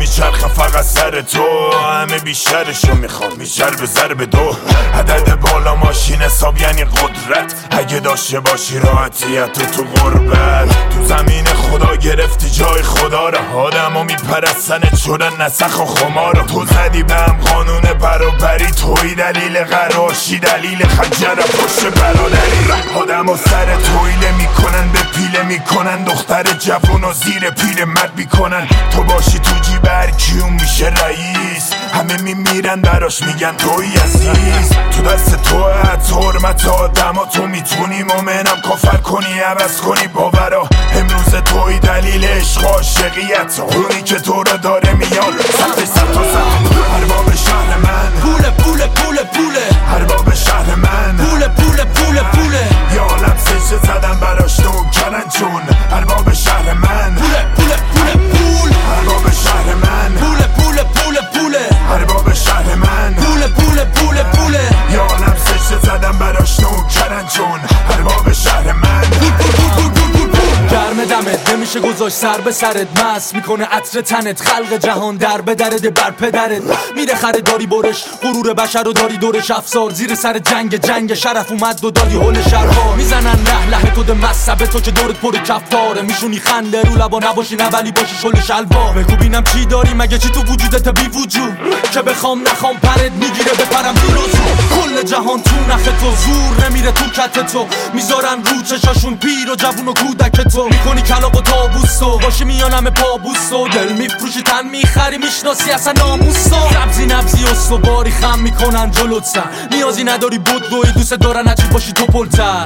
میچرخه فقط سر تو، همه بیشترشو میخوام بیشتر به ضرب دو. عدد بالا ماشین حساب یعنی قدرت، اگه داشته باشی راحتیت تو غربت. تو زمین خدا گرفتی جای خدا را، آدمو میپرستن شدن نسخ و خمارا. تو زدی به هم قانون برابری، توی دلیل قراشی دلیل خنجر پشت برادری. آدمو سر تویله میکنن به پیله میکنن، دختر جوون و زیر پیر مرد میکنن. تو باشی تو جیب هر کیون میشه رئیس، همه میمیرن براش میگن توی عزیز. تو دست توه حتی حرمت آدم ها، تو میتونی مومنم کافر کنی عوض کنی باورا. امروز توی دلیل عشق و عاشقیت، اونی که تو رو داره میان سطح سطح و سطح. ارباب شهر من پوله پوله پوله پوله، ارباب شهر من پوله پوله پوله پوله. یا عالم سجده زدن براش نوکرن چون ارباب شهر من پوله پوله پوله پول، ارباب شهر من پوله پوله پوله پوله، ارباب شهر من پوله پوله پوله پوله. یا عالم سجده زدن براش نوکرن چون ارباب شهر من. گرم دمت نمیشه گذاشت سر به سرت، مست میکنه عطر تنت، خلق جهان در به درد بر پدرت. میره خریداری برش غرور بشر رو داری دورش افسار، زیر سر جنگ شرف اومد و دادی هول شرها. میزنن له تو ده مصبه تو که دورت پر کفتاره، میشونی خنده رو لبا نباشی نه ولی باشی شل شلوار. بگو بینم چی داری مگه چی تو وجودت بی وجود، که بخوام نخوام پرت میگیره بپرم دیروز. کل جهان تو نخ تو، زور نمیره تو کت تو، میذارن رو چشاشون پیر و جوون و کودک تو. میکنی کلاق و تابوستو باشی میانم پابوستو، دل میفروشی تن میخری میشناسی اصلا ناموستو. سبزی نبزی استواری خم میکنن جلوت سر، نیازی نداری بدوی دوست دارن عجیب باشی تو پلتر.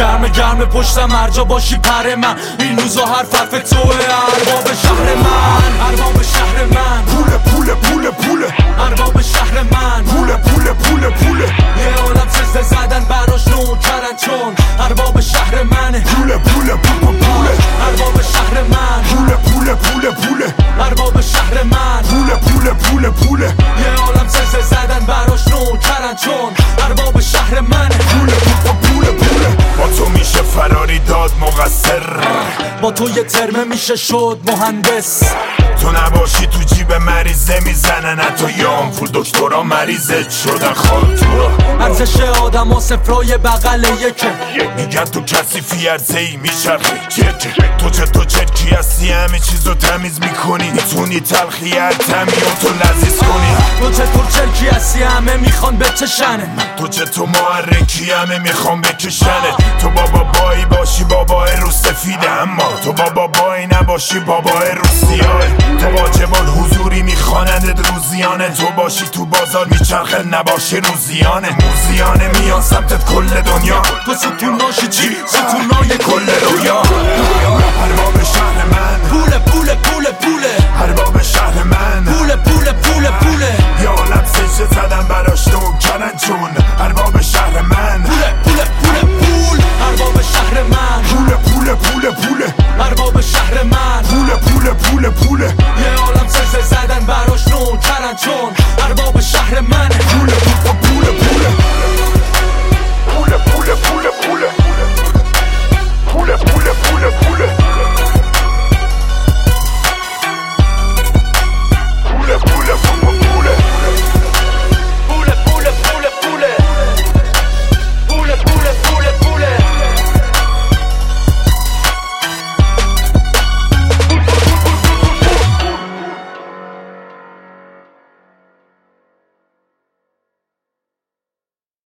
گرم پشتم هرجا باشی پر من، این روزا حرف توه. ارباب شهر من، ارباب شهر من، پوله پوله پوله پوله، ارباب شهر من، پوله پوله پوله پوله. یه عالم سجده زدن براش نوکرن چون ارباب شهر منه. پوله پوله پوله پوله، ارباب شهر من، پوله پوله پوله پوله، ارباب شهر من، پوله پوله پوله پوله. یه عالم سجده زدن براش نوکرن چون ارباب شهر منه. پوله پوله پوله، با تو میشه فراری داد مقصر، با تو یه ترمه میشه شد مهندس. تو نباشی تو جیب مریضه میزنن حتی یام پول دکترا مریضت شدن خال تو را. ارزش آدم ها صفرای بغل یکه، میگن تو کثیفی عرضه‌ای میچرخی چرکه. تو چرکی هستی همه چیزو تمیز میکنی، میتونی تلخی هر طعمی تو لذیذ کنی. تو چطور چرکی هستی همه میخوان بچشنه، تو چطور محرکی همه میخوان بکشنه. تو بابا بایی باشی بابای رو سفیده، اما تو بابا بایی نباشی بابای رو سیاه. تو واجب الحضوری میخوانند روزیانه، تو باشی تو بازار میچرخه نباشی روزیانه. موزیانه میان سمتت کل دنیا، تو ستون ناشی چی؟ ستونای کل رویا. ارباب شهر من، پوله پوله پوله پوله، ارباب شهر من، پوله پوله پوله